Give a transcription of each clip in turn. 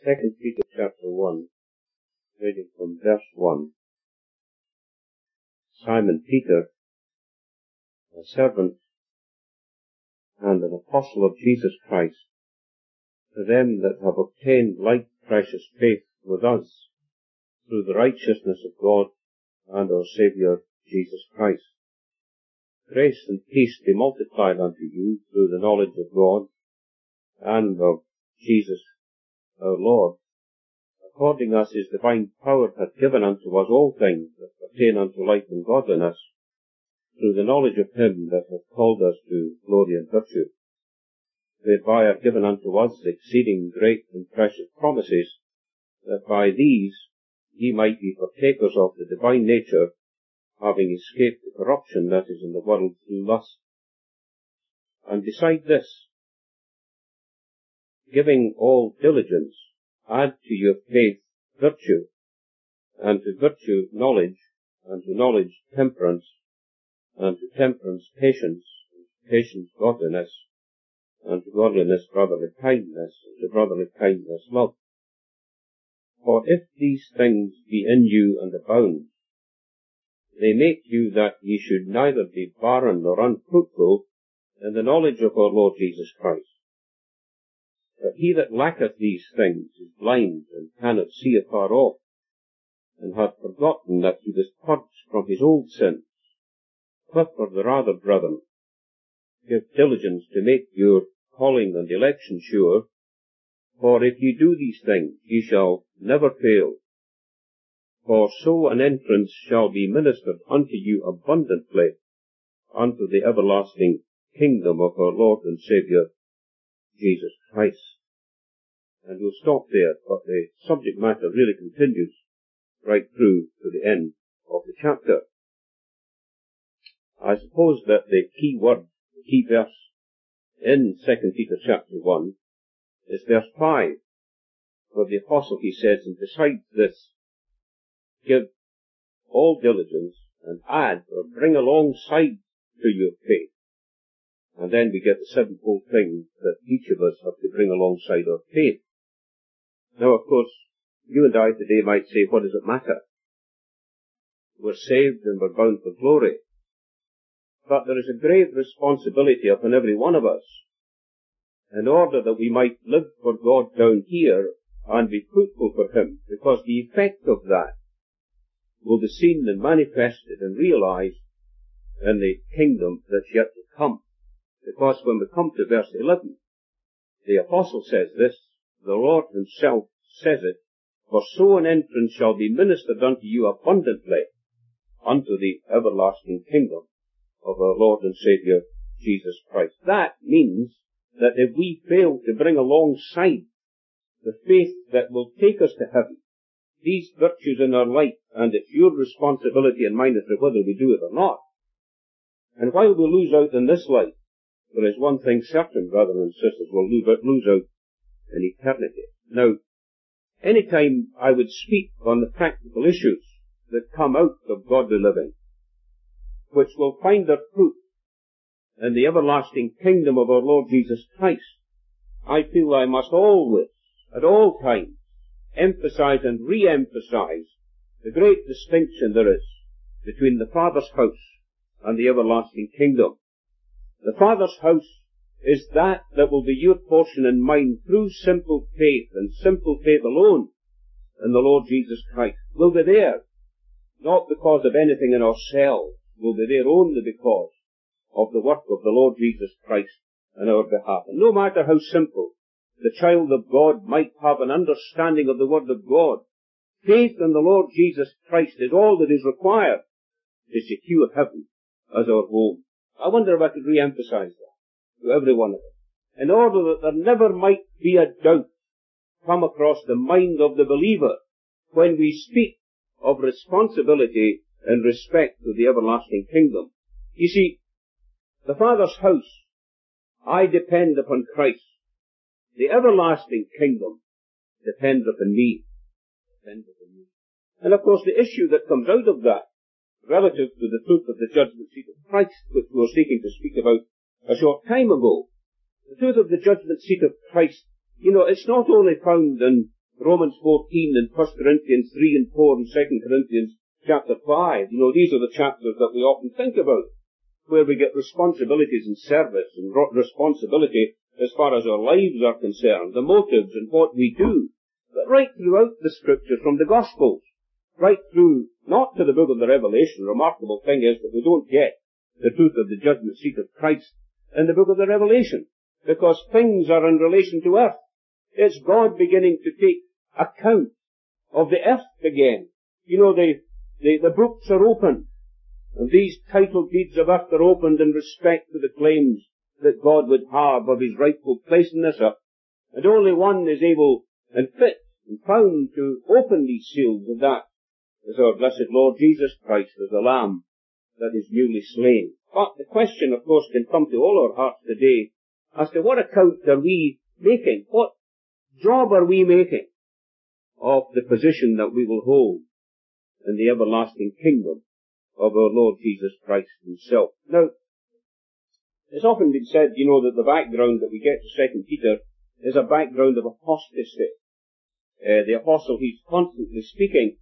2 Peter chapter 1, reading from verse 1. Simon Peter, a servant and an apostle of Jesus Christ, to them that have obtained like precious faith with us, through the righteousness of God and our Saviour Jesus Christ. Grace and peace be multiplied unto you through the knowledge of God and of Jesus our Lord, according as his divine power hath given unto us all things that pertain unto life and godliness, through the knowledge of him that hath called us to glory and virtue, whereby are given unto us exceeding great and precious promises, that by these ye might be partakers of the divine nature, having escaped the corruption that is in the world through lust. And beside this, giving all diligence, add to your faith virtue, and to virtue knowledge, and to knowledge temperance, and to temperance patience, and to patience godliness, and to godliness brotherly kindness, and to brotherly kindness love. For if these things be in you and abound, they make you that ye should neither be barren nor unfruitful in the knowledge of our Lord Jesus Christ. But he that lacketh these things is blind, and cannot see afar off, and hath forgotten that he was purged from his old sins. Wherefore the rather, brethren, give diligence to make your calling and election sure, for if ye do these things, ye shall never fail. For so an entrance shall be ministered unto you abundantly unto the everlasting kingdom of our Lord and Saviour, Jesus Christ. And we'll stop there, but the subject matter really continues right through to the end of the chapter. I suppose that the key word, the key verse in 2 Peter chapter 1 is verse 5, where the apostle, he says, and besides this, give all diligence and add or bring alongside to your faith. And then we get the sevenfold thing that each of us have to bring alongside our faith. Now, of course, you and I today might say, what does it matter? We're saved and we're bound for glory. But there is a grave responsibility upon every one of us, in order that we might live for God down here and be fruitful for him, because the effect of that will be seen and manifested and realized in the kingdom that's yet to come. Because when we come to verse 11, the apostle says this, the Lord himself says it, for so an entrance shall be ministered unto you abundantly unto the everlasting kingdom of our Lord and Saviour Jesus Christ. That means that if we fail to bring alongside the faith that will take us to heaven, these virtues in our life, and it's your responsibility and mine as to whether we do it or not. And while we lose out in this life, there is one thing certain, brothers and sisters, we'll lose out in eternity. Now, any time I would speak on the practical issues that come out of godly living, which will find their fruit in the everlasting kingdom of our Lord Jesus Christ, I feel I must always, at all times, emphasize and re-emphasize the great distinction there is between the Father's house and the everlasting kingdom. The Father's house is that will be your portion and mine through simple faith and simple faith alone in the Lord Jesus Christ. We'll be there, not because of anything in ourselves. We'll be there only because of the work of the Lord Jesus Christ on our behalf. And no matter how simple the child of God might have an understanding of the Word of God, faith in the Lord Jesus Christ is all that is required to secure heaven as our home. I wonder if I could re-emphasize that to every one of us, in order that there never might be a doubt come across the mind of the believer when we speak of responsibility in respect to the everlasting kingdom. You see, the Father's house, I depend upon Christ. The everlasting kingdom depends upon me. And of course the issue that comes out of that, relative to the truth of the judgment seat of Christ, which we were seeking to speak about a short time ago, the truth of the judgment seat of Christ, it's not only found in Romans 14 and 1 Corinthians 3 and 4 and 2 Corinthians chapter 5. These are the chapters that we often think about, where we get responsibilities in service and responsibility as far as our lives are concerned, the motives and what we do. But right throughout the Scriptures, from the Gospels, right through, not to the book of the Revelation. The remarkable thing is that we don't get the truth of the judgment seat of Christ in the book of the Revelation, because things are in relation to earth. It's God beginning to take account of the earth again. The books are open, and these title deeds of earth are opened in respect to the claims that God would have of his rightful place in this earth. And only one is able and fit and found to open these seals, and that is our blessed Lord Jesus Christ, as the Lamb that is newly slain. But the question, of course, can come to all our hearts today as to what account are we making? What job are we making of the position that we will hold in the everlasting kingdom of our Lord Jesus Christ himself? Now, it's often been said, that the background that we get to 2 Peter is a background of apostasy. The apostle, he's constantly speaking,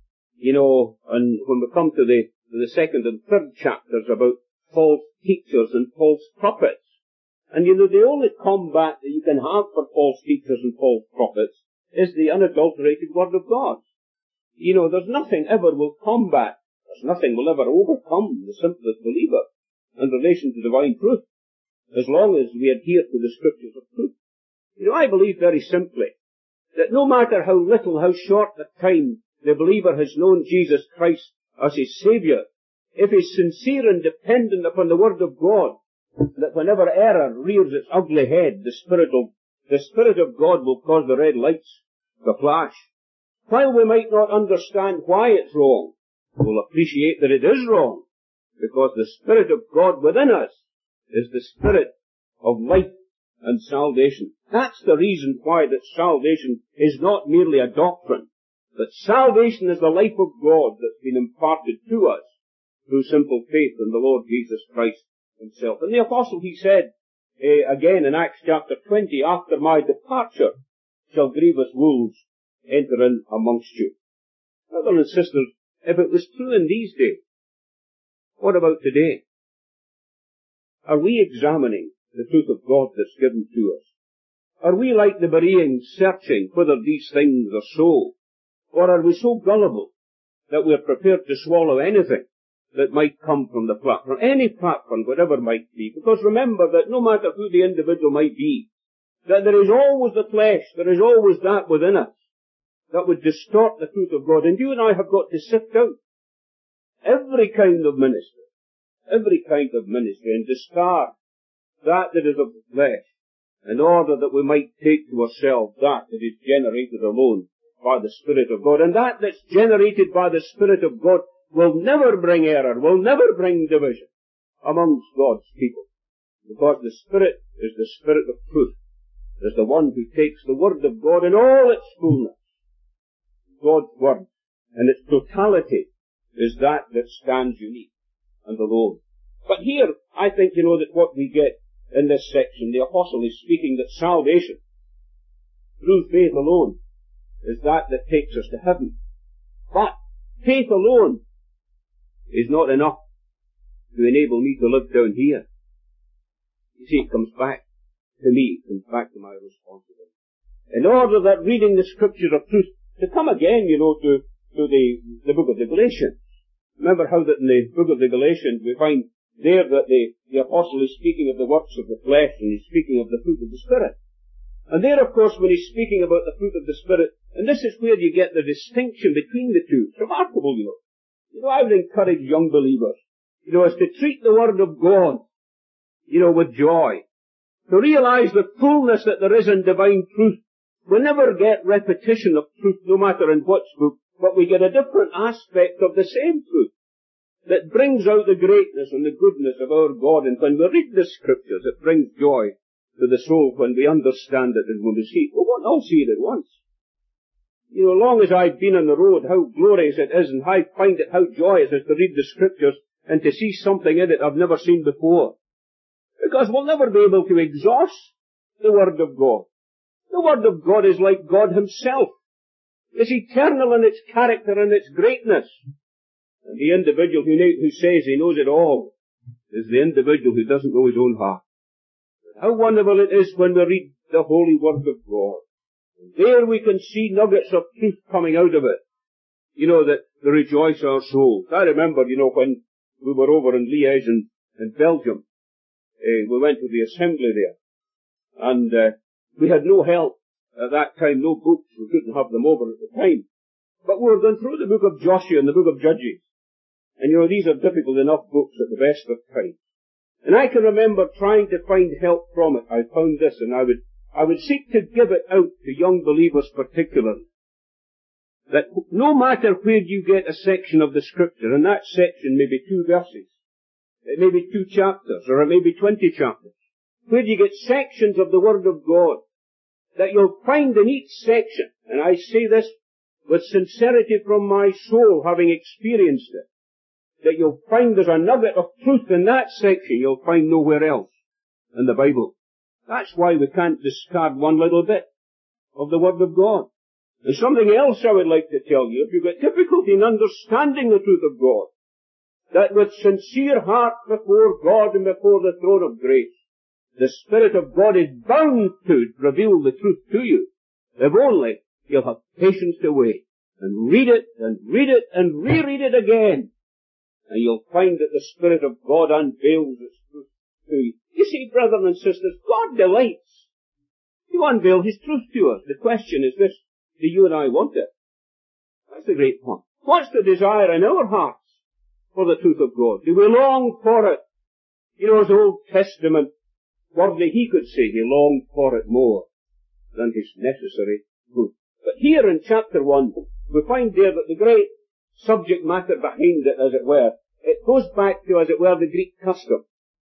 and when we come to the second and third chapters about false teachers and false prophets. And the only combat that you can have for false teachers and false prophets is the unadulterated Word of God. There's nothing ever will combat, there's nothing will ever overcome the simplest believer in relation to divine truth, as long as we adhere to the Scriptures of truth. I believe very simply that no matter how little, how short the time the believer has known Jesus Christ as his Saviour, if he's sincere and dependent upon the Word of God, that whenever error rears its ugly head, the Spirit of God will cause the red lights to flash. While we might not understand why it's wrong, we'll appreciate that it is wrong, because the Spirit of God within us is the Spirit of life and salvation. That's the reason why that salvation is not merely a doctrine, but salvation is the life of God that's been imparted to us through simple faith in the Lord Jesus Christ himself. And the apostle, he said, again in Acts chapter 20, after my departure shall grievous wolves enter in amongst you. Brothers and sisters, if it was true in these days, what about today? Are we examining the truth of God that's given to us? Are we like the Bereans searching whether these things are so? Or are we so gullible that we're prepared to swallow anything that might come from the platform, any platform, whatever it might be? Because remember that no matter who the individual might be, that there is always the flesh, there is always that within us that would distort the truth of God. And you and I have got to sift out every kind of ministry, and discard that is of the flesh, in order that we might take to ourselves that is generated alone by the Spirit of God. And that that's generated by the Spirit of God will never bring error, will never bring division amongst God's people. Because the Spirit is the Spirit of truth, is the one who takes the Word of God in all its fullness. God's Word in its totality is that stands unique and alone. But here, I think, that what we get in this section, the apostle is speaking that salvation, through faith alone, is that takes us to heaven. But faith alone is not enough to enable me to live down here. You see, it comes back to me, it comes back to my responsibility. In order that reading the Scriptures of truth, to come again, to the book of the Galatians. Remember how that in the book of the Galatians we find there that the apostle is speaking of the works of the flesh, and he's speaking of the fruit of the Spirit. And there, of course, when he's speaking about the fruit of the Spirit, and this is where you get the distinction between the two. It's remarkable, I would encourage young believers, as to treat the Word of God, with joy. To realize the fullness that there is in divine truth. We never get repetition of truth, no matter in what book, but we get a different aspect of the same truth that brings out the greatness and the goodness of our God. And when we read the Scriptures, it brings joy to the soul when we understand it and when we see it. We won't all see it at once. Long as I've been on the road, how glorious it is, and I find it how joyous it is to read the Scriptures and to see something in it I've never seen before. Because we'll never be able to exhaust the Word of God. The Word of God is like God Himself. is eternal in its character and its greatness. And the individual who says he knows it all is the individual who doesn't know his own heart. How wonderful it is when we read the holy word of God. And there we can see nuggets of truth coming out of it. That rejoice our souls. I remember, when we were over in Liège in Belgium, we went to the assembly there. And we had no help at that time, no books. We couldn't have them over at the time. But we were going through the book of Joshua and the book of Judges. And these are difficult enough books at the best of times. And I can remember trying to find help from it. I found this, and I would seek to give it out to young believers particularly. That no matter where you get a section of the scripture, and that section may be 2 verses, it may be 2 chapters, or it may be 20 chapters, where you get sections of the Word of God, that you'll find in each section, and I say this with sincerity from my soul, having experienced it, that you'll find there's a nugget of truth in that section you'll find nowhere else in the Bible. That's why we can't discard one little bit of the Word of God. And something else I would like to tell you, if you've got difficulty in understanding the truth of God, that with sincere heart before God and before the throne of grace, the Spirit of God is bound to reveal the truth to you, if only you'll have patience to wait, and read it, and read it, and reread it again, and you'll find that the Spirit of God unveils its truth to you. You see, brothers and sisters, God delights to unveil His truth to us. The question is this: do you and I want it? That's the great point. What's the desire in our hearts for the truth of God? Do we long for it? As Old Testament worthy, he could say he longed for it more than his necessary food. But here in chapter 1, we find there that the great subject matter behind it, as it were, it goes back to, as it were, the Greek custom.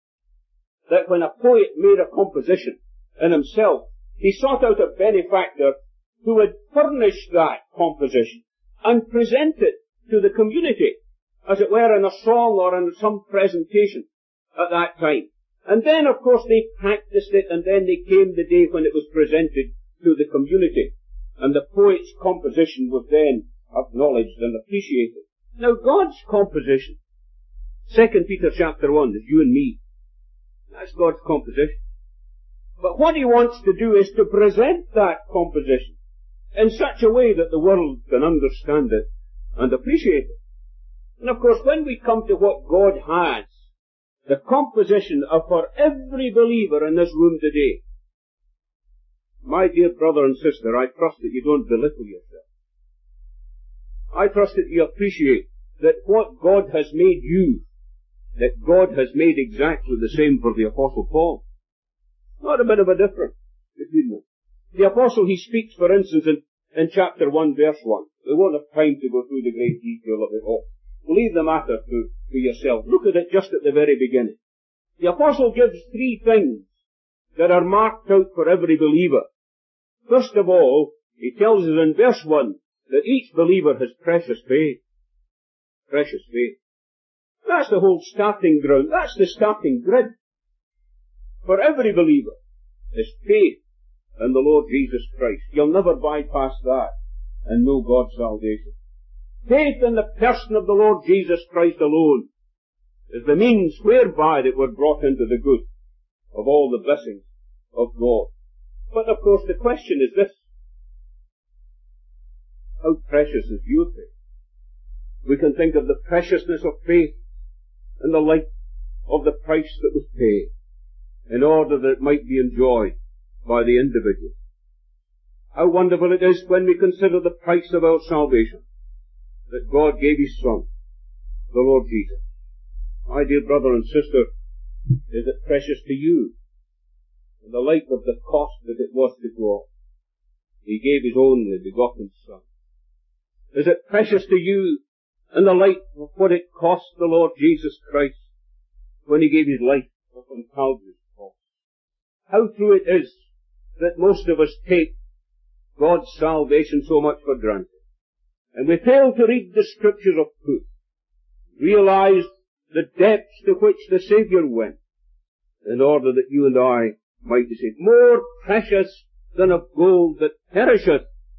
That when a poet made a composition in himself, he sought out a benefactor who would furnish that composition and present it to the community, as it were, in a song or in some presentation at that time. And then, of course, they practiced it, and then there came the day when it was presented to the community, and the poet's composition was then acknowledged and appreciated. Now, God's composition, 2 Peter chapter 1, is you and me. That's God's composition. But what He wants to do is to present that composition in such a way that the world can understand it and appreciate it. And of course, when we come to what God has, the composition for every believer in this room today, my dear brother and sister, I trust that you don't belittle yourself. I trust that you appreciate that what God has made you, that God has made exactly the same for the Apostle Paul. Not a bit of a difference between them. The Apostle, he speaks, for instance, in chapter 1, verse 1. We won't have time to go through the great detail of it all. Leave the matter to yourself. Look at it just at the very beginning. The Apostle gives 3 things that are marked out for every believer. First of all, he tells us in verse 1 that each believer has precious faith. Precious faith. That's the whole starting ground. That's the starting grid. For every believer is faith in the Lord Jesus Christ. You'll never bypass that and know God's salvation. Faith in the person of the Lord Jesus Christ alone is the means whereby that we're brought into the good of all the blessings of God. But of course the question is this: how precious is your faith? We can think of the preciousness of faith in the light of the price that was paid in order that it might be enjoyed by the individual. How wonderful it is when we consider the price of our salvation, that God gave His Son, the Lord Jesus. My dear brother and sister, is it precious to you in the light of the cost that it was to God? He gave His only begotten Son. Is it precious to you in the light of what it cost the Lord Jesus Christ when He gave His life upon Calvary's cross? How true it is that most of us take God's salvation so much for granted, and we fail to read the Scriptures of truth, realize the depths to which the Saviour went, in order that you and I might be saved. More precious than of gold that perisheth,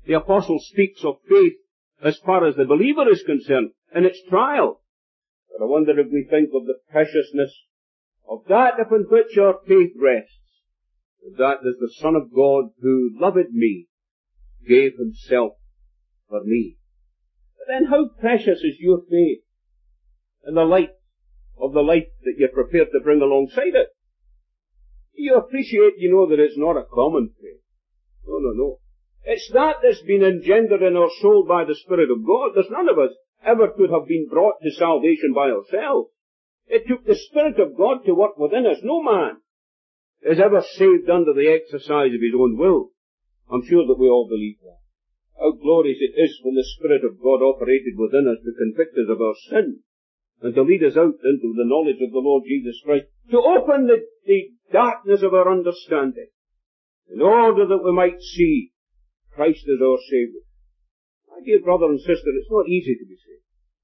The apostle speaks of faith as far as the believer is concerned in its trial. But I wonder if we think of the preciousness of that upon which our faith rests. That is the Son of God who loved me, gave himself for me. But then how precious is your faith in the light of the life that you're prepared to bring alongside it? You appreciate, that it's not a common faith. No. It's that that's been engendered in our soul by the Spirit of God. There's none of us ever could have been brought to salvation by ourselves. It took the Spirit of God to work within us. No man is ever saved under the exercise of his own will. I'm sure that we all believe that. How glorious it is when the Spirit of God operated within us to convict us of our sin and to lead us out into the knowledge of the Lord Jesus Christ, to open the darkness of our understanding in order that we might see Christ as our Saviour. My dear brother and sister, it's not easy to be saved.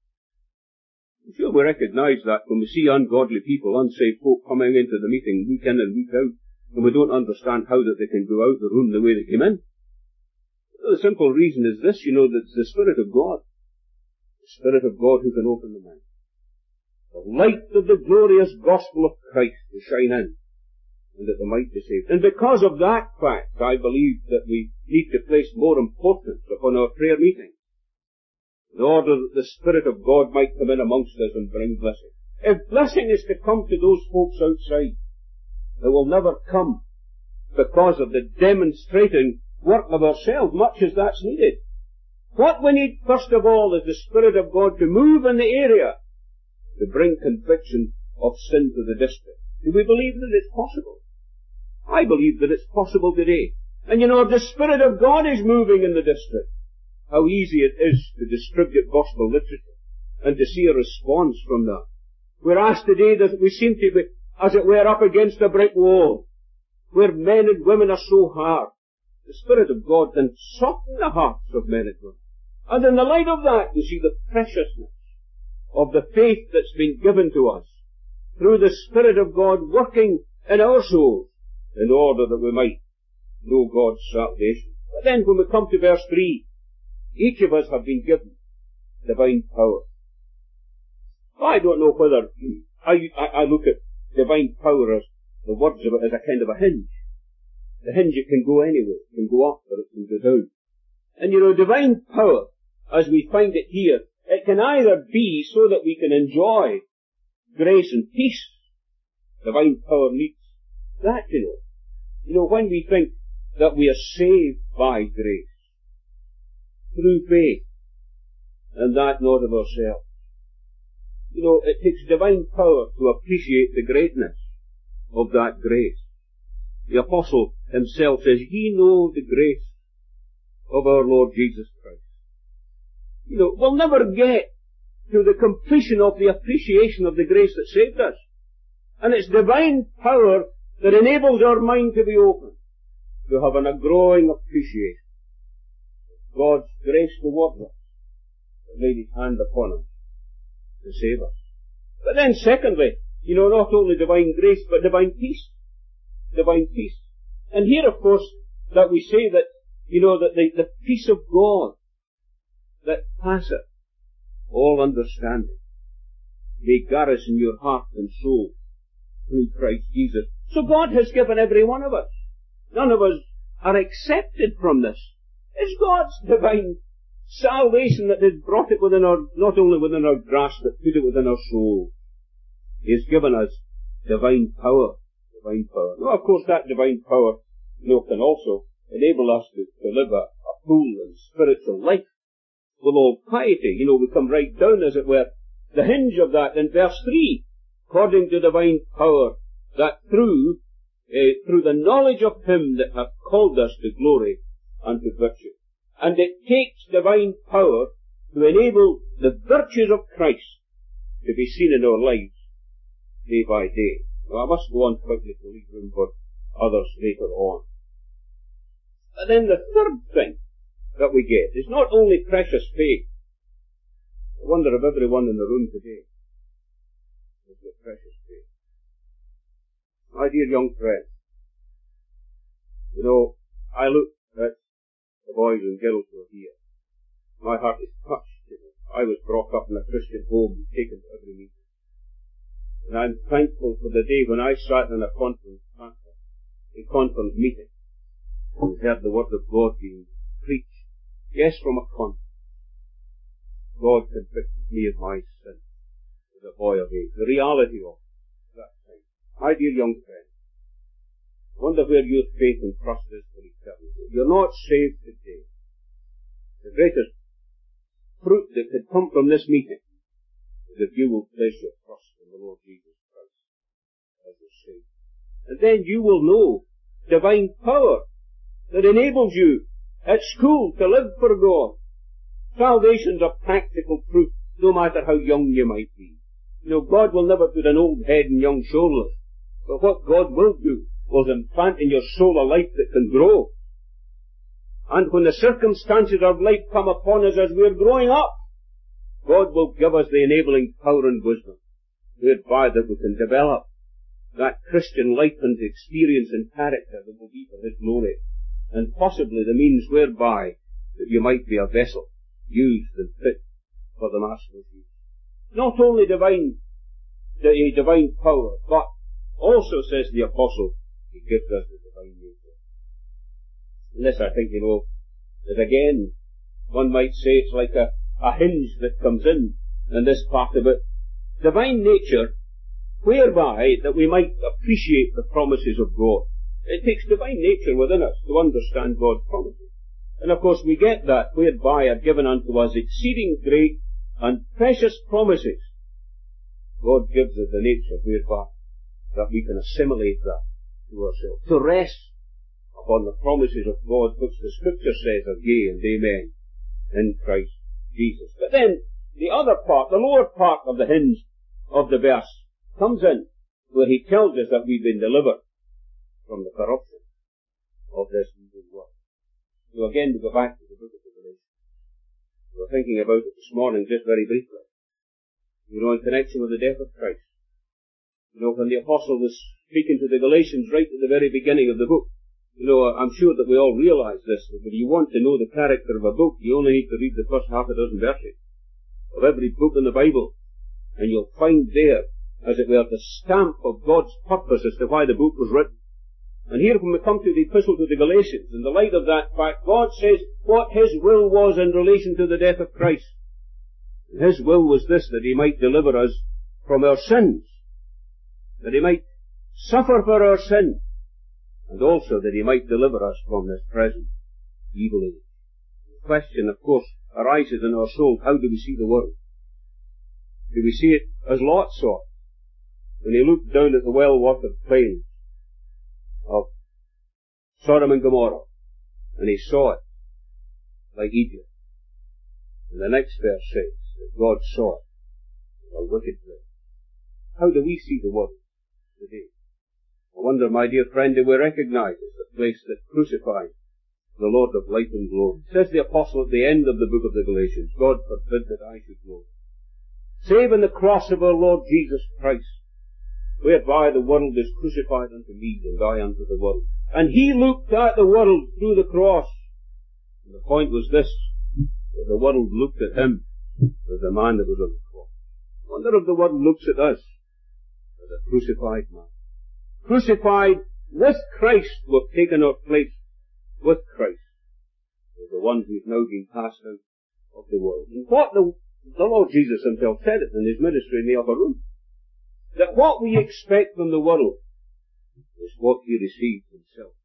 I'm sure we recognise that when we see ungodly people, unsaved folk coming into the meeting week in and week out, and we don't understand how that they can go out the room the way they came in. The simple reason is this, that it's the Spirit of God. The Spirit of God who can open the mind. The light of the glorious gospel of Christ to shine in, and that they might be saved. And because of that fact, I believe that we need to place more importance upon our prayer meetings, in order that the Spirit of God might come in amongst us and bring blessing. If blessing is to come to those folks outside, it will never come because of the demonstrating work of ourselves, much as that's needed. What we need first of all is the Spirit of God to move in the area to bring conviction of sin to the district. Do we believe that it's possible? I believe that it's possible today. And if the Spirit of God is moving in the district, how easy it is to distribute gospel literature and to see a response from that. We're asked today that we seem to be, as it were, up against a brick wall, where men and women are so hard. The Spirit of God can soften the hearts of men and women. And in the light of that, you see the preciousness of the faith that's been given to us through the Spirit of God working in our souls in order that we might know God's salvation. But then when we come to verse 3, each of us have been given divine power. I don't know whether I look at divine power as the words of it as a kind of a hinge. The hinge, it can go anywhere. It can go up or it can go down. And divine power, as we find it here, it can either be so that we can enjoy grace and peace. Divine power needs that, when we think that we are saved by grace, through faith, and that not of ourselves. It takes divine power to appreciate the greatness of that grace. The apostle himself says, ye know the grace of our Lord Jesus Christ. We'll never get to the completion of the appreciation of the grace that saved us. And it's divine power that enables our mind to be open, to have a growing appreciation of God's grace towards us, that laid his hand upon us to save us. But then secondly, not only divine grace, but divine peace. Divine peace. And here, of course, that we say that, that the peace of God that passeth all understanding may garrison your heart and soul through Christ Jesus. So God has given every one of us. None of us are accepted from this. It's God's divine salvation that has brought it within not only within our grasp, but put it within our soul. He has given us divine power. Divine power. Now, of course, that divine power, can also enable us to live a full and spiritual life with all piety. We come right down, as it were, the hinge of that in verse 3, according to divine power, that through the knowledge of him that hath called us to glory and to virtue. And it takes divine power to enable the virtues of Christ to be seen in our lives day by day. Now, I must go on quickly to leave room for others later on. And then the third thing that we get is not only precious faith. I wonder if everyone in the room today has got precious faith. My dear young friend, I look at the boys and girls who are here. My heart is touched. I was brought up in a Christian home and taken to every meeting. And I'm thankful for the day when I sat in a conference meeting and heard the word of God being preached. Yes, from a conference. God convicted me of my sin as a boy of age. The reality of that thing. My dear young friend, wonder where your faith and trust is for eternity. If you're not saved today, the greatest fruit that could come from this meeting is if you will place your trust in the Lord Jesus Christ as your Savior. And then you will know divine power that enables you at school to live for God. Salvation's a practical proof, no matter how young you might be. You know, God will never put an old head and young shoulders. But what God will do will implant in your soul a life that can grow. And when the circumstances of life come upon us as we're growing up, God will give us the enabling power and wisdom, whereby that we can develop that Christian life and experience and character that will be for His glory, and possibly the means whereby that you might be a vessel used and fit for the Master's use. Not only divine power, but also, says the Apostle, He gives us the divine nature. And this, I think, is again, one might say it's like a hinge that comes in this part of it. Divine nature, whereby that we might appreciate the promises of God. It takes divine nature within us to understand God's promises. And of course we get that whereby are given unto us exceeding great and precious promises. God gives us the nature whereby that we can assimilate that to ourselves. To rest upon the promises of God, which the Scripture says are yea and amen in Christ Jesus. But then the other part, the lower part of the hinge of the verse comes in where He tells us that we've been delivered from the corruption of this evil world. So again, we go back to the book of Revelation. We were thinking about it this morning just very briefly. In connection with the death of Christ. When the Apostle was speaking to the Galatians right at the very beginning of the book, I'm sure that we all realize this, that if you want to know the character of a book, you only need to read the first half a dozen verses of every book in the Bible, and you'll find there, as it were, the stamp of God's purpose as to why the book was written. And here when we come to the Epistle to the Galatians, in the light of that fact, God says what His will was in relation to the death of Christ. And His will was this, that He might deliver us from our sins, that He might suffer for our sins, and also that He might deliver us from this present evil age. The question, of course, arises in our soul, how do we see the world? Do we see it as Lot saw it, when he looked down at the well-watered plains of Sodom and Gomorrah, and he saw it like Egypt? And the next verse says that God saw it as a wicked place. How do we see the world today? I wonder, my dear friend, do we recognize it as a place that crucified the Lord of light and glory? Says the Apostle at the end of the book of the Galatians, God forbid that I should glory, save in the cross of our Lord Jesus Christ, whereby the world is crucified unto me, and I unto the world. And He looked at the world through the cross. And the point was this, that the world looked at Him as a man that was on the cross. I wonder if the world looks at us as a crucified man. Crucified with Christ, we've taken our place with Christ, as the ones who've now been cast out of the world. And what the Lord Jesus Himself said it in His ministry in the upper room, that what we expect from the world is what He received Himself.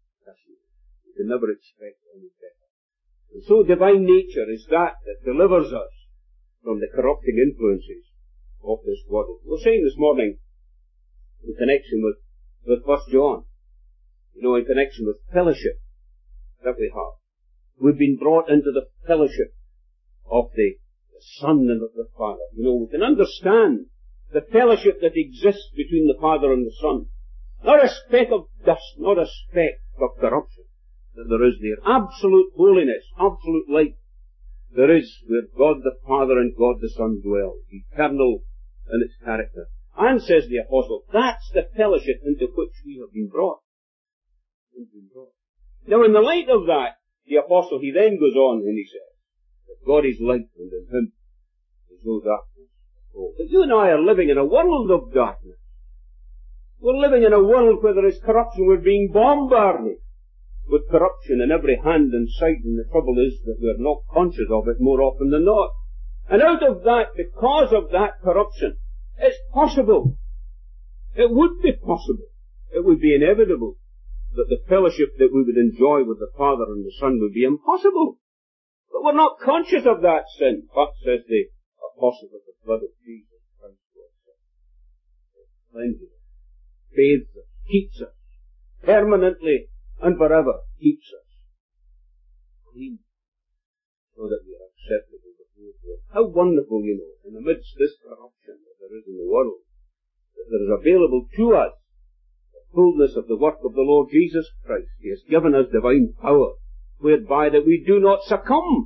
We can never expect any better. And so divine nature is that delivers us from the corrupting influences of this world. We're saying this morning, in connection with 1 John, in connection with fellowship that we have. We've been brought into the fellowship of the Son and of the Father. We can understand the fellowship that exists between the Father and the Son. Not a speck of dust, not a speck of corruption that there is there. Absolute holiness, absolute light there is where God the Father and God the Son dwell, eternal in its character. And, says the Apostle, that's the fellowship into which we have been brought. Now, in the light of that, the apostle, he then goes on and he says that God is light and in him is no darkness at all. But you and I are living in a world of darkness. We're living in a world where there is corruption. We're being bombarded with corruption in every hand and side, and the trouble is that we're not conscious of it more often than not. And out of that, because of that corruption, it's possible, it would be possible, it would be inevitable that the fellowship that we would enjoy with the Father and the Son would be impossible. But we're not conscious of that sin. But, says the apostle, of the blood of Jesus Christ, it cleanses us, bathes us, keeps us, permanently and forever keeps us clean, so that we are acceptable before God. How wonderful, you know, in the midst of this corruption that there is in the world, that there is available to us the fullness of the work of the Lord Jesus Christ. He has given us divine power, whereby that we do not succumb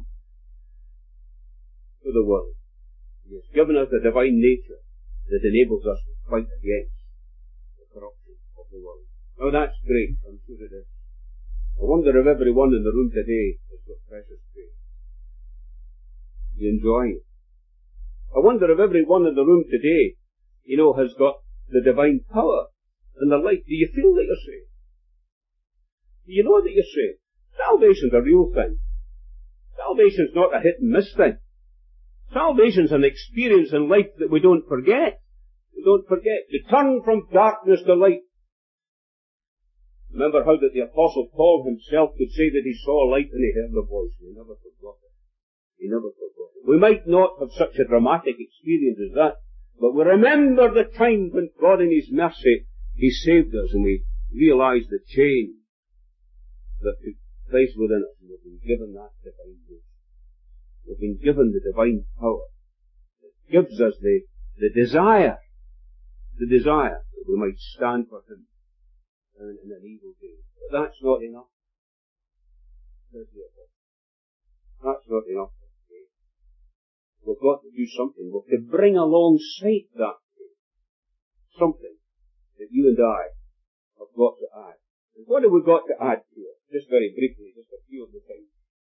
to the world. He has given us a divine nature that enables us to fight against the corruption of the world. Now that's great, I'm sure it is. I wonder if everyone in the room today has got precious faith. You enjoy it. I wonder if everyone in the room today, you know, has got the divine power and the light. Do you feel that you're saved? Do you know that you're saved? Salvation's a real thing. Salvation's not a hit and miss thing. Salvation's an experience in life that we don't forget. We don't forget to turn from darkness to light. Remember how that the Apostle Paul himself could say that he saw a light and he heard a voice. He never forgot it. He never forgot it. We might not have such a dramatic experience as that, but we remember the time when God in His mercy, He saved us, and we realize the change that took place within us, and we've been given that divine grace. We've been given the divine power that gives us the desire that we might stand for Him in an evil day. But that's not enough. That's not enough. We've got to do something. We've got to bring alongside that faith something that you and I have got to add. And what have we got to add to it? Just very briefly, just a few of the things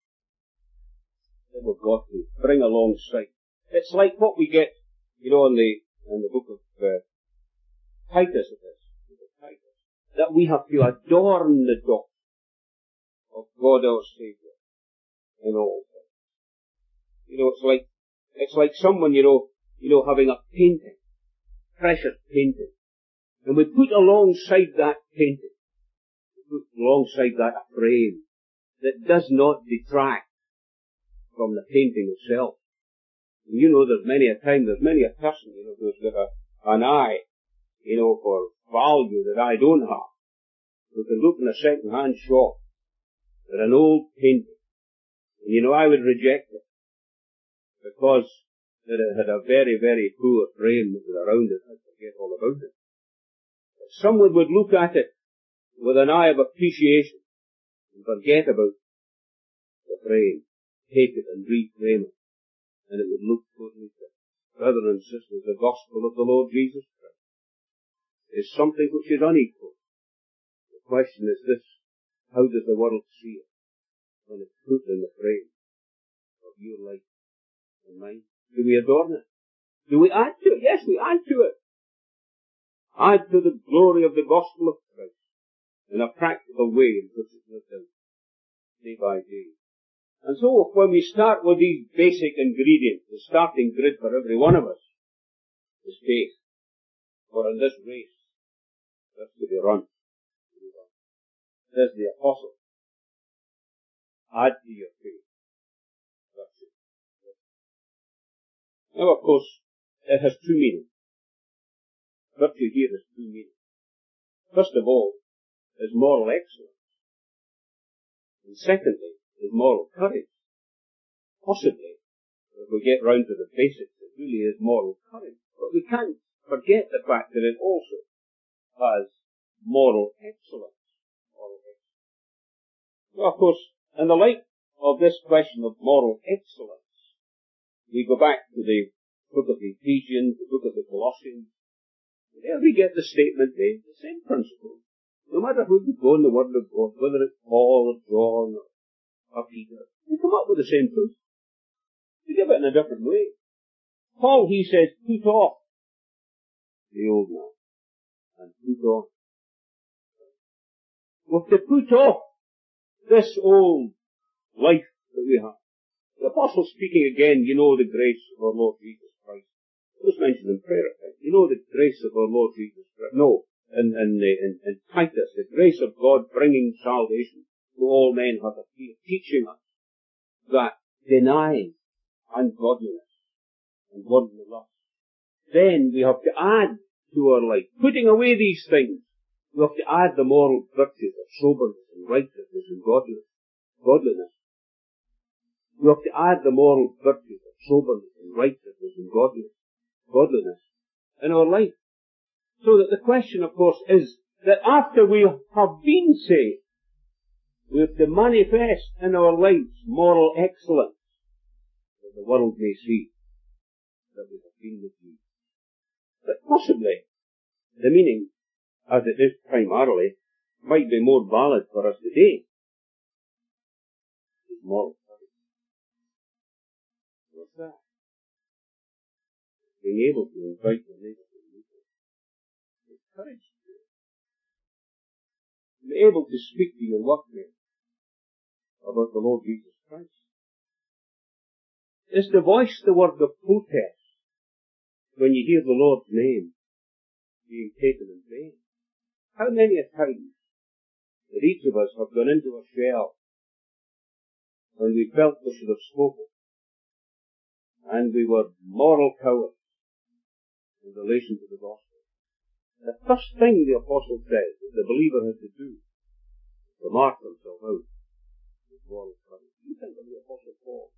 that we've got to bring alongside. It's like what we get, you know, in the book of Titus, it is. That we have to adorn the doctrine of God our Saviour in all things. You know, it's like someone, you know, having a painting, precious painting, and we put alongside that painting, we put alongside that a frame that does not detract from the painting itself. And you know, there's many a person, you know, who's got an eye, you know, for value that I don't have. We can look in a second-hand shop at an old painting, and you know, I would reject it because that it had a very, very poor frame that was around it. I'd forget all about it. But someone would look at it with an eye of appreciation and forget about the frame, take it and reframe it, and it would look totally different. Brothers and sisters, the gospel of the Lord Jesus Christ is something which is unequal. The question is this: how does the world see it when it's put in the frame of your life and mine? Do we adorn it? Do we add to it? Yes, we add to it. Add to the glory of the gospel of Christ in a practical way in which it's lived out day by day. And so when we start with these basic ingredients, the starting grid for every one of us is faith. For in this race, that's to be run. Says the apostle, add to your faith. That's it. Now, of course, it has two meanings. Virtue here has two meanings. First of all, is moral excellence. And secondly, is moral courage. Possibly, if we get round to the basics, it really is moral courage. But we can't forget the fact that it also has moral excellence. Well, of course, in the light of this question of moral excellence, we go back to the book of Ephesians, the book of the Colossians. There we get the statement made, the same principle. No matter who you go in the Word of God, whether it's Paul or John or of Peter. They come up with the same truth. They give it in a different way. Paul, he says, put off the old man and put on. We have to put off this old life that we have. The apostle speaking again, you know the grace of our Lord Jesus Christ. It was mentioned in prayer, I think. You know the grace of our Lord Jesus Christ. No, in Titus, the grace of God bringing salvation to all men hath appeared, teaching us that denying ungodliness and worldly lust, then we have to add to our life, putting away these things, we have to add the moral virtues of soberness and righteousness and godliness. We have to add the moral virtues of soberness and righteousness and godliness in our life. So that the question, of course, is that after we have been saved, we have to manifest in our lives moral excellence, that the world may see that we have been with you. But possibly, the meaning, as it is primarily, might be more valid for us today. Is moral courage. What's that? Being able to invite your neighbour to meet you. It's courage to do it. Being able to speak to your workmates about the Lord Jesus Christ. Is to voice the word of protest when you hear the Lord's name being taken in vain. How many a time that each of us have gone into a shell when we felt we should have spoken, and we were moral cowards in relation to the gospel. The first thing the apostle says that the believer has to do is to mark himself out with moral courage. You think of the apostle Paul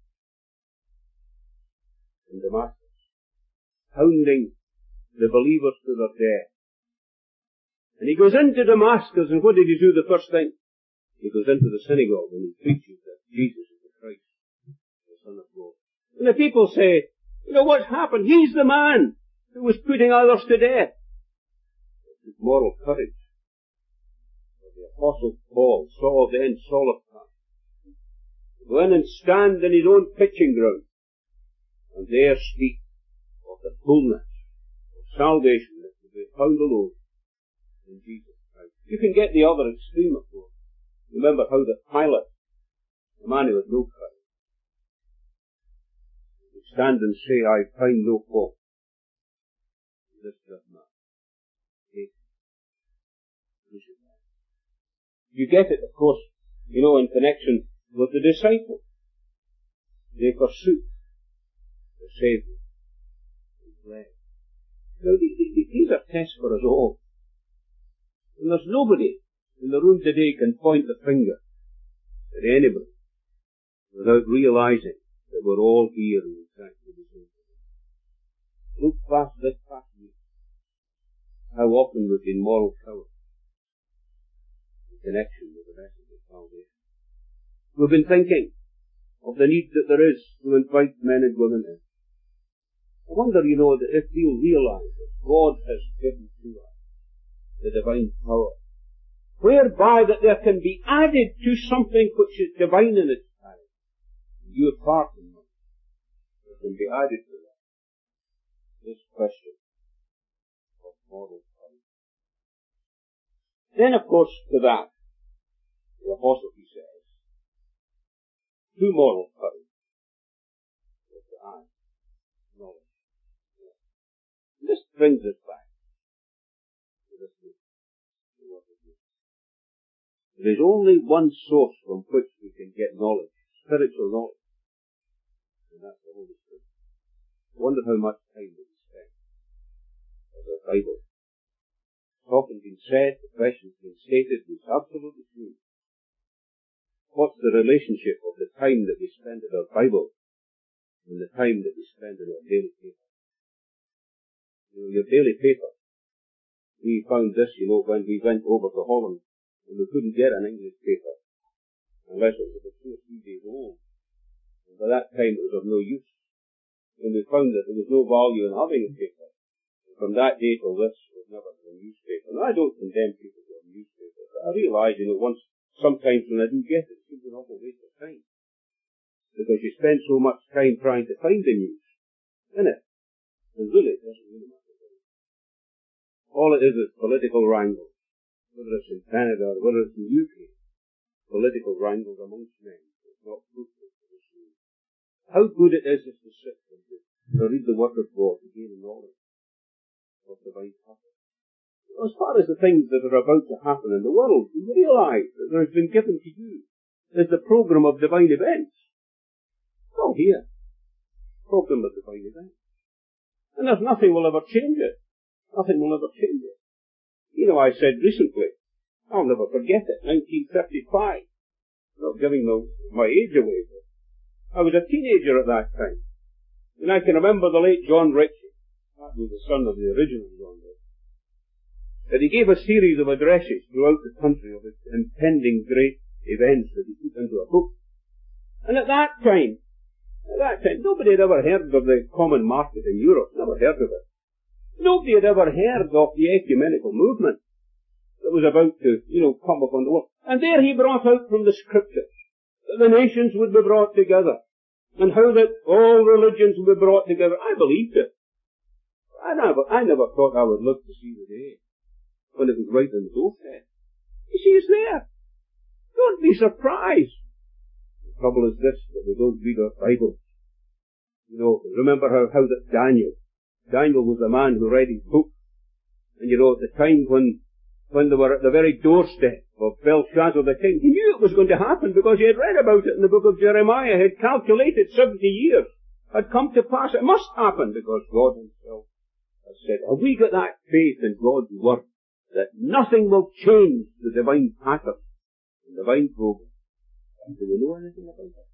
in Damascus, hounding the believers to their death. And he goes into Damascus, and what did he do the first thing? He goes into the synagogue and he preaches that Jesus is the Christ, the Son of God. And the people say, you know what's happened? He's the man who was putting others to death. It's moral courage. The apostle Paul saw then Saul of Tarsus go in and stand in his own pitching ground and there speak of the fullness of salvation that will be found alone in Jesus Christ. You can get the other extreme, of course. Remember how that Pilate, the man who had no courage, would stand and say, I find no fault in this just man. You get it, of course, you know, in connection with the disciples. They forsook the Saviour and fled. Now, these are tests for us all. And there's nobody in the room today can point the finger at anybody without realizing that we're all here in exactly the same thing. Look past this past week. How often we've been moral cowards in connection with the message of salvation. We've been thinking of the need that there is to invite men and women in. I wonder, you know, that if we'll realize that God has given to us the divine power, whereby that there can be added to something which is divine in its time. Your part in it. There can be added to that. This question of moral courage. Then, of course, to that, the apostle, he says, to moral courage is to add knowledge. And this brings us back to this book. There is only one source from which we can get knowledge, spiritual knowledge, and that's the Holy Spirit. I wonder how much time we spend with the Bible. It's often been said, the question's been stated, it's absolutely true. What's the relationship of the time that we spend in our Bible and the time that we spend in our daily paper? You know, your daily paper. We found this, you know, when we went over to Holland, and we couldn't get an English paper unless it was 2 or 3 days old. And by that time it was of no use. And we found that there was no value in having a paper. And from that day till this, we've never had a newspaper. And I don't condemn people to have newspapers, but I realise, you know, sometimes when I do get it, it seems an awful waste of time. because you spend so much time trying to find the news, innit? And really, it doesn't really matter. All it is political wrangles, whether it's in Canada or whether it's in the UK, political wrangles amongst men. It's not fruitful for the soul. How good it is to sit and to read the Word of God to gain knowledge of divine purpose. As far as the things that are about to happen in the world, you realize that there has been given to you is the program of divine events. It's all here. Program of divine events. And there's nothing will ever change it. Nothing will ever change it. You know, I said recently, I'll never forget it, 1935. Not giving my age away, but I was a teenager at that time. And I can remember the late John Ritchie, that was the son of the original John Ritchie, that he gave a series of addresses throughout the country of his impending great events that he put into a book. And at that time, nobody had ever heard of the common market in Europe, never heard of it. Nobody had ever heard of the ecumenical movement that was about to, come upon the world. And there he brought out from the scriptures that the nations would be brought together, and how that all religions would be brought together. I believed it. I never thought I would live to see the day when it was right on the doorstep. You see, it's there. Don't be surprised. The trouble is this, that we don't read our Bible. Remember how that Daniel was the man who read his book. And at the time when they were at the very doorstep of Belshazzar the king, he knew it was going to happen because he had read about it in the book of Jeremiah. He had calculated 70 years had come to pass. It must happen because God himself has said, have we got that faith in God's word that nothing will change the divine pattern, the divine program? And do we know anything about it?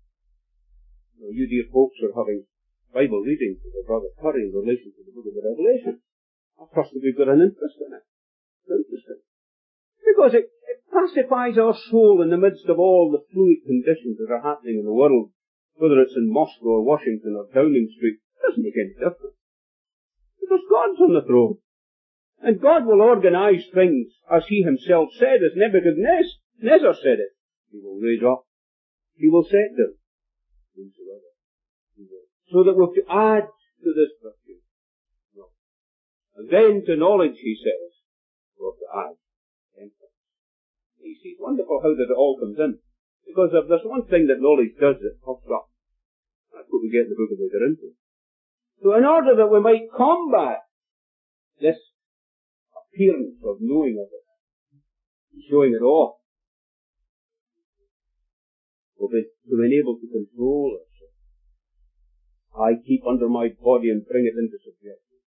You dear folks are having Bible readings with Brother Curry in relation to the book of the Revelation. I trust that we've got an interest in it. Interesting. Because it pacifies our soul in the midst of all the fluid conditions that are happening in the world, whether it's in Moscow or Washington or Downing Street. It doesn't make any difference. Because God's on the throne. And God will organize things as he himself said, as Nebuchadnezzar said it. He will raise up. He will set them. Whosoever. He will. So that we're to add to this virtue. No. And then to knowledge, he says, we're to add temperance. You see, it's wonderful how that it all comes in. Because if there's one thing that knowledge does, it pops up. That's what we get in the book of the Corinthians. So in order that we might combat this appearance of knowing of it, and showing it off, we'll be able to control it. I keep under my body and bring it into subjection.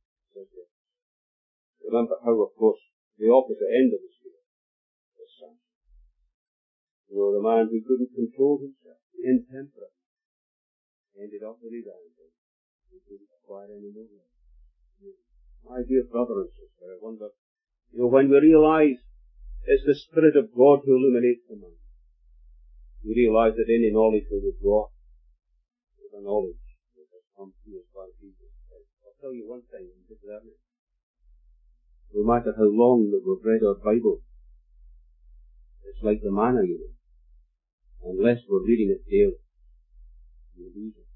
Remember how, of course, the opposite end of the scale is Samson. The man who couldn't control himself, intemperate, ended up with his anger. He couldn't acquire any more. My dear brother and sister, I wonder, when we realize it's the Spirit of God who illuminates the mind, we realize that any knowledge we withdraw is a knowledge that has come to us by Jesus Christ. I'll tell you one thing, and just learn it. No matter how long that we've read our Bible, it's like the manna, unless we're reading it daily, we lose it.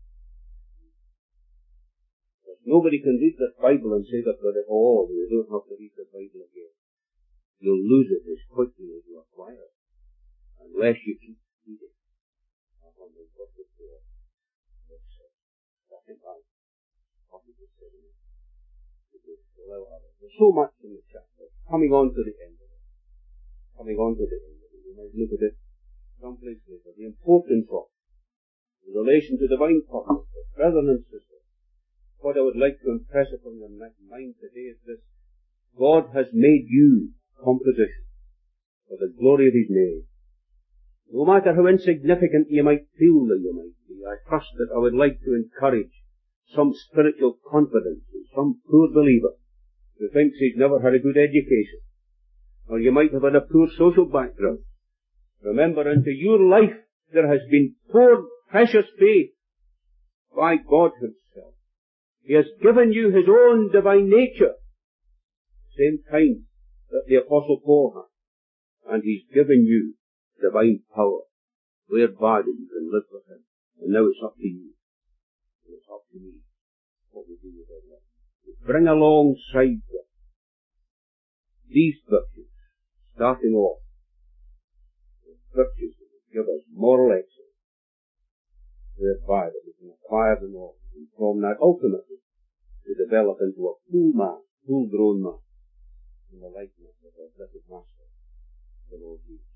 Nobody can read the Bible and say they've got it all, and they don't have to read the Bible again. You'll lose it as quickly as you acquire it, unless you keep reading. There's so much in the chapter. Coming on to the end of it. We might look at it someplace later. The importance of in relation to divine purpose. Brethren and sisters, what I would like to impress upon your mind today is this. God has made you composition for the glory of his name. No matter how insignificant you might feel that you might be, I trust that I would like to encourage some spiritual confidence in some poor believer who thinks he's never had a good education, or you might have had a poor social background. Remember, into your life there has been poured precious faith by God himself. He has given you his own divine nature, same kind that the Apostle Paul had, and he's given you divine power, whereby that you can live with him And now it's up to you. And it's up to me what we do with our life. We bring alongside them these virtues, starting off with virtues that will give us moral excellence, thereby that we can acquire them all, and from that ultimately to develop into a full man, full grown man, in the likeness of our blessed Master, the Lord Jesus.